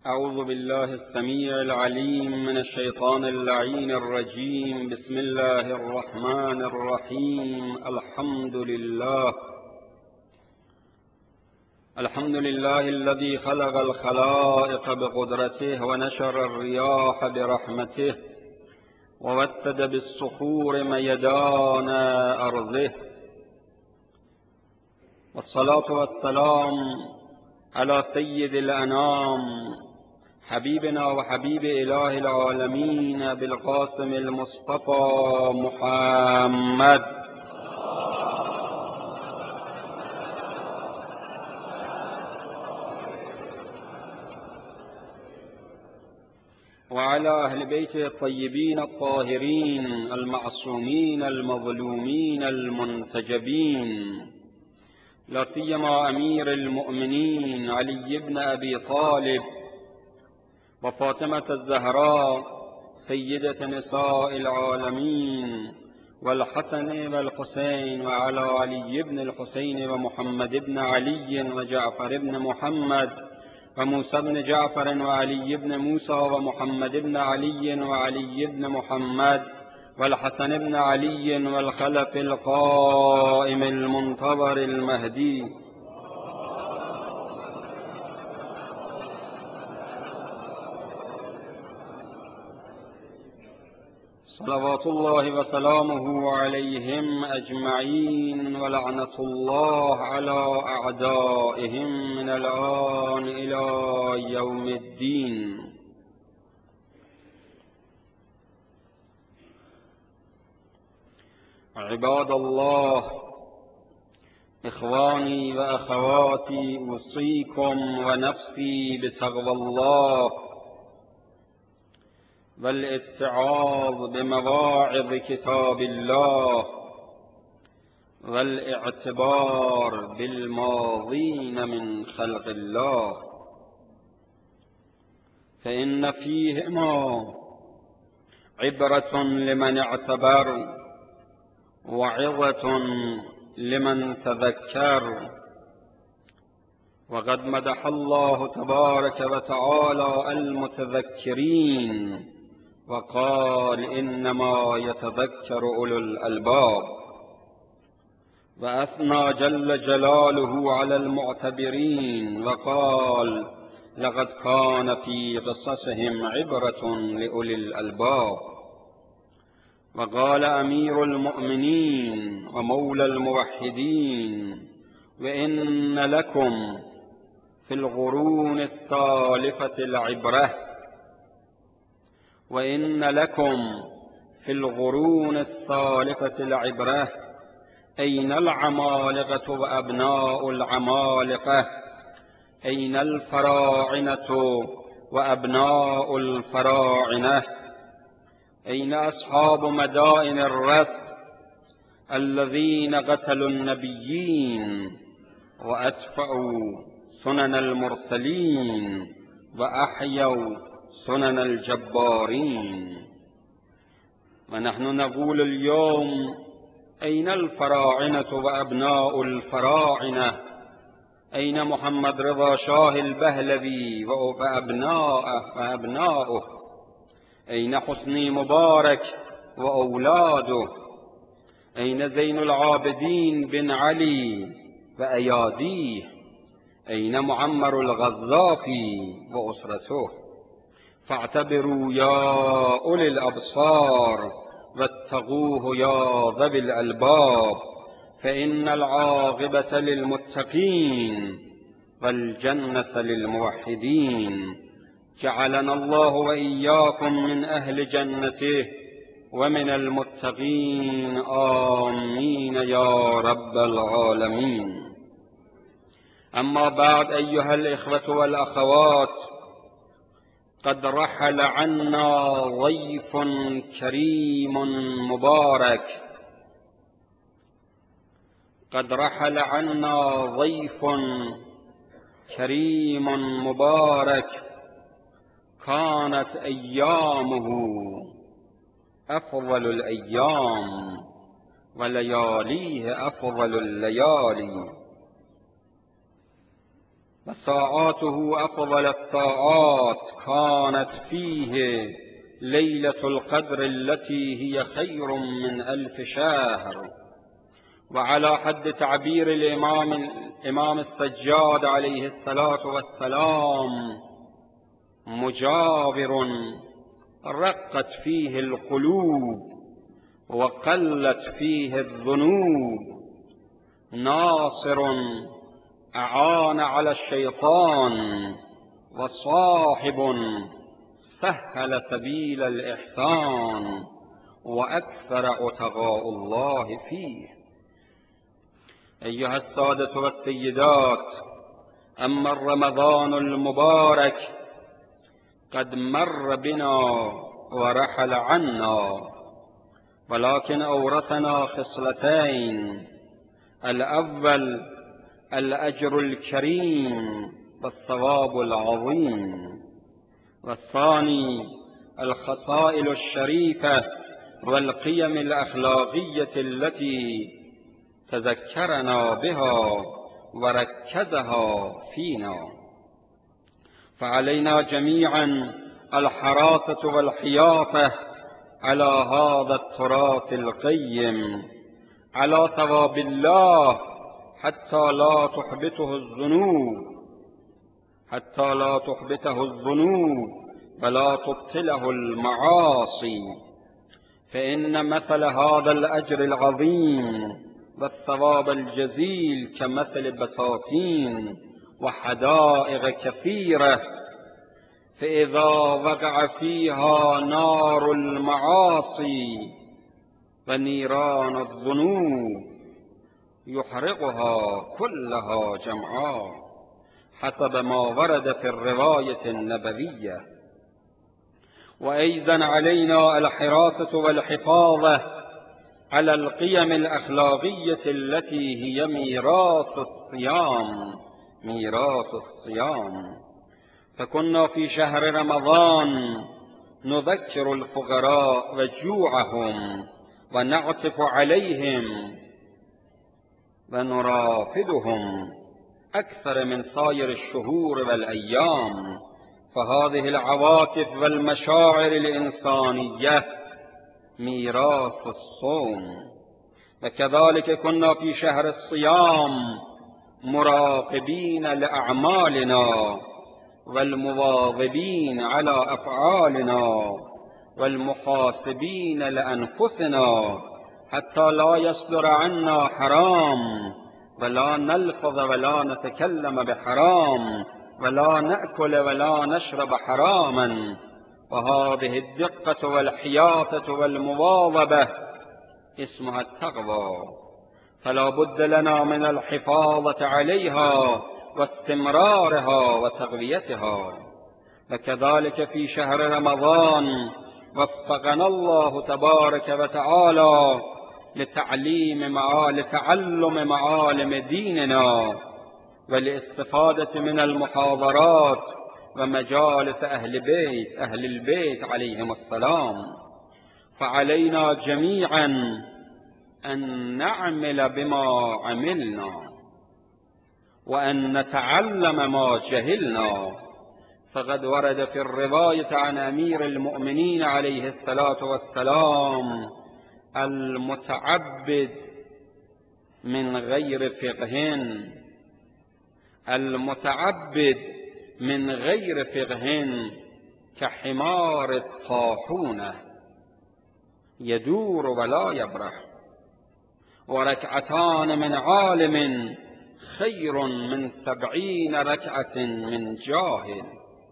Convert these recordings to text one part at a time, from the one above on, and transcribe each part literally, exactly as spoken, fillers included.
أعوذ بالله السميع العليم من الشيطان اللعين الرجيم. بسم الله الرحمن الرحيم. الحمد لله الحمد لله الذي خلق الخلائق بقدرته ونشر الرياح برحمته ووتد بالصخور ميدان أرضه، والصلاة والسلام على سيد الأنام حبيبنا وحبيب إله العالمين بالقاسم المصطفى محمد وعلى أهل بيته الطيبين الطاهرين المعصومين المظلومين المنتجبين، لا سيما أمير المؤمنين علي بن أبي طالب وفاطمة الزهراء سيدة نساء العالمين، والحسن والحسين، وعلى علي بن الحسين ومحمد بن علي وجعفر بن محمد وموسى بن جعفر وعلي بن موسى ومحمد بن علي وعلي بن محمد والحسن بن علي والخلف القائم المنتظر المهدي. صلوات الله وسلامه عليهم أجمعين، ولعنة الله على أعدائهم من الآن إلى يوم الدين. عباد الله، إخواني وأخواتي، أوصيكم ونفسي بتقوى الله والاتعاظ بمواعظ كتاب الله والاعتبار بالماضين من خلق الله، فإن فيهما عبرة لمن اعتبر وعظة لمن تذكر. وقد مدح الله تبارك وتعالى المتذكرين وقال إنما يتذكر أولو الألباب، وأثنى جل جلاله على المعتبرين وقال لقد كان في قصصهم عبرة لأولي الألباب. وقال أمير المؤمنين ومولى الموحدين وإن لكم في القرون السالفة العبرة وإن لكم في القرون السالفة العبرة أين العمالقة وأبناء العمالقة؟ أين الفراعنة وأبناء الفراعنة؟ أين أصحاب مدائن الرث الذين قتلوا النبيين وأدفعوا سنن المرسلين وأحيوا سنن الجبارين؟ ونحن نقول اليوم أين الفراعنة وأبناء الفراعنة؟ أين محمد رضا شاه البهلوي وأبناؤه وأبناؤه؟ أين حسني مبارك وأولاده؟ أين زين العابدين بن علي وأياديه؟ أين معمر الغزافي وأسرته؟ فاعتبروا يا أولي الأبصار واتقوه يا ذوي الألباب، فإن العاقبة للمتقين والجنة للموحدين. جعلنا الله وإياكم من أهل جنته ومن المتقين، آمين يا رب العالمين. أما بعد، أيها الإخوة والأخوات، قد رحل عنا ضيف كريم مبارك قد رحل عنا ضيف كريم مبارك كانت أيامه أفضل الأيام ولياليه أفضل الليالي. وساعاته أفضل الساعات كانت فيه ليلة القدر التي هي خير من ألف شهر. وعلى حد تعبير الإمام, الإمام السجاد عليه الصلاة والسلام: مجابر رقت فيه القلوب وقلت فيه الذنوب، ناصر أعان على الشيطان، وصاحب سهل سبيل الإحسان، وأكثر عتقاء الله فيه. أيها السادة والسيدات، أما رمضان المبارك قد مر بنا ورحل عنا، ولكن أورثنا خصلتين: الأول الأجر الكريم والثواب العظيم، والثاني الخصائل الشريفة والقيم الأخلاقية التي تذكرنا بها وركزها فينا. فعلينا جميعا الحراسة والحياطة على هذا التراث القيم، على ثواب الله، حتى لا تحبطه الذنوب حتى لا تحبطه الذنوب ولا تبطله المعاصي. فإن مثل هذا الأجر العظيم والثواب الجزيل كمثل بساتين وحدائق كثيرة، فإذا وقع فيها نار المعاصي ونيران الذنوب يحرقها كلها جمعاء، حسب ما ورد في الرواية النبوية. وأيضا علينا الحراسة والحفاظة على القيم الأخلاقية التي هي ميراث الصيام ميراث الصيام فكنا في شهر رمضان نذكر الفقراء وجوعهم ونعطف عليهم ونرافدهم أكثر من سائر الشهور والأيام. فهذه العواطف والمشاعر الإنسانية ميراث الصوم. وكذلك كنا في شهر الصيام مراقبين لأعمالنا والمواظبين على أفعالنا والمحاسبين لأنفسنا، حتى لا يصدر عنا حرام، ولا نلفظ ولا نتكلم بحرام، ولا نأكل ولا نشرب حراما. وهذه الدقة والحياطة والمواظبة اسمها التقوى، فلا بد لنا من الحفاظة عليها واستمرارها وتقويتها. وكذلك في شهر رمضان وفقنا الله تبارك وتعالى لتعليم معالم لتعلم معالم ديننا والاستفادة من المحاضرات ومجالس أهل بيت أهل البيت عليهم السلام. فعلينا جميعا أن نعمل بما عملنا وأن نتعلم ما جهلنا. فقد ورد في الرواية عن أمير المؤمنين عليه الصلاة والسلام: المتعبد من غير فقه المتعبد من غير فقه كحمار الطاحونة يدور ولا يبرح، وركعتان من عالم خير من سبعين ركعة من جاهل.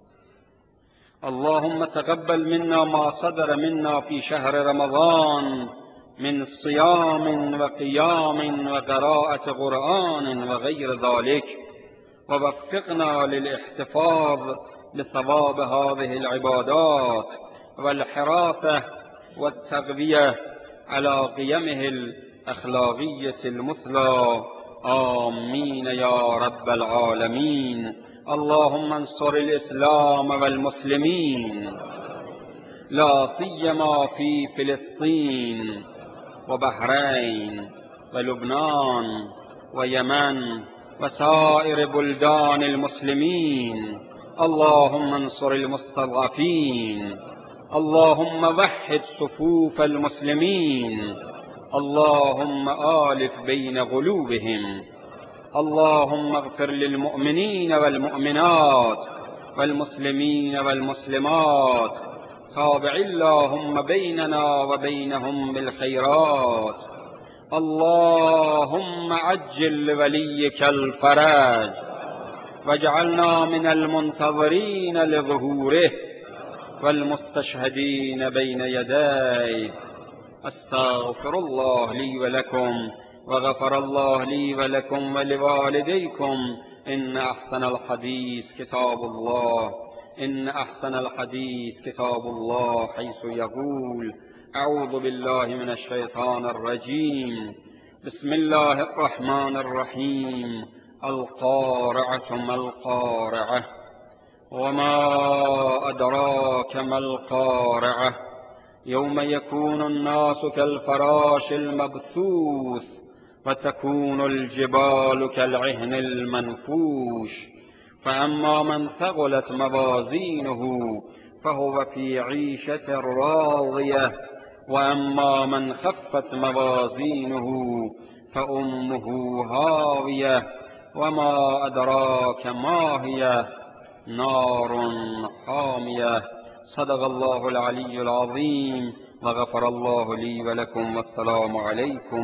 اللهم تقبل منا ما صدر منا في شهر رمضان من صيام وقيام وقراءة قرآن وغير ذلك، ووفقنا للاحتفاظ بثواب هذه العبادات والحراسة والتقوية على قيمه الأخلاقية المثلى. آمين يا رب العالمين. اللهم انصر الإسلام والمسلمين، لا سيما في فلسطين وبحرين ولبنان ويمن وسائر بلدان المسلمين. اللهم انصر المستضعفين. اللهم وحد صفوف المسلمين. اللهم آلف بين قلوبهم. اللهم اغفر للمؤمنين والمؤمنات والمسلمين والمسلمات. تابع اللهم بيننا وبينهم بالخيرات. اللهم عجل لوليك الفرج واجعلنا من المنتظرين لظهوره والمستشهدين بين يديه. استغفر الله لي ولكم، وغفر الله لي ولكم ولوالديكم. إن أحسن الحديث كتاب الله إن أحسن الحديث كتاب الله، حيث يقول: أعوذ بالله من الشيطان الرجيم. بسم الله الرحمن الرحيم. القارعة ما القارعة، وما أدراك ما القارعة. يوم يكون الناس كالفراش المبثوث، وتكون الجبال كالعهن المنفوش. فأما من ثقلت موازينه فهو في عيشة راضية، وأما من خفت موازينه فأمه هاوية. وما أدراك ما هي، نار حامية. صدق الله العلي العظيم، وغفر الله لي ولكم، والسلام عليكم.